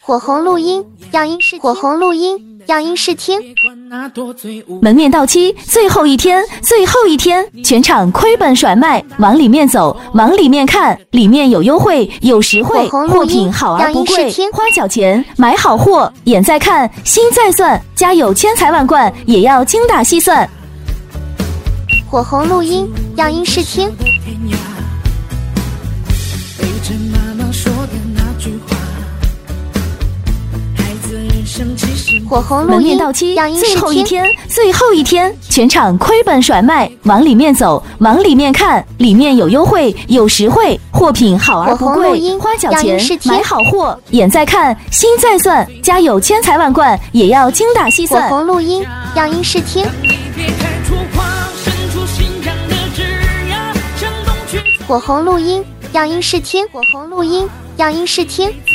火红录音样音试火红录音样音试听。 门面到期，最后一天，全场亏本甩卖，往里面走，往里面看，里面有优惠，有实惠，货品好而不贵，花小钱买好货，眼在看，心在算，家有千财万贯，也要精打细算。 火红录音样音试听。火红录音门面到期， 样音试听。 最后一天，全场亏本甩卖，往里面走，往里面看，里面有优惠，有实惠，货品好而不贵，花小钱买好货，眼在看，心在算，家有千财万贯，也要精打细算。 火红录音样音试听。火红录音样音试听。火红录音样音试听。